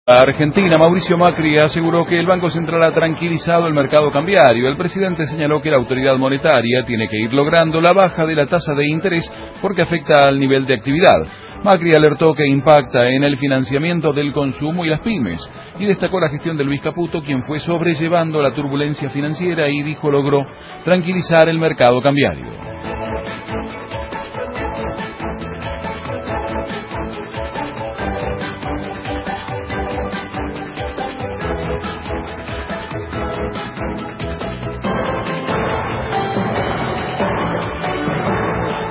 Argentina, Mauricio Macri aseguró que el Banco Central ha tranquilizado el mercado cambiario. El presidente señaló que la autoridad monetaria tiene que ir logrando la baja de la tasa de interés porque afecta al nivel de actividad. Macri alertó que impacta en el financiamiento del consumo y las pymes, y destacó la gestión de Luis Caputo, quien fue sobrellevando la turbulencia financiera y dijo logró tranquilizar el mercado cambiario.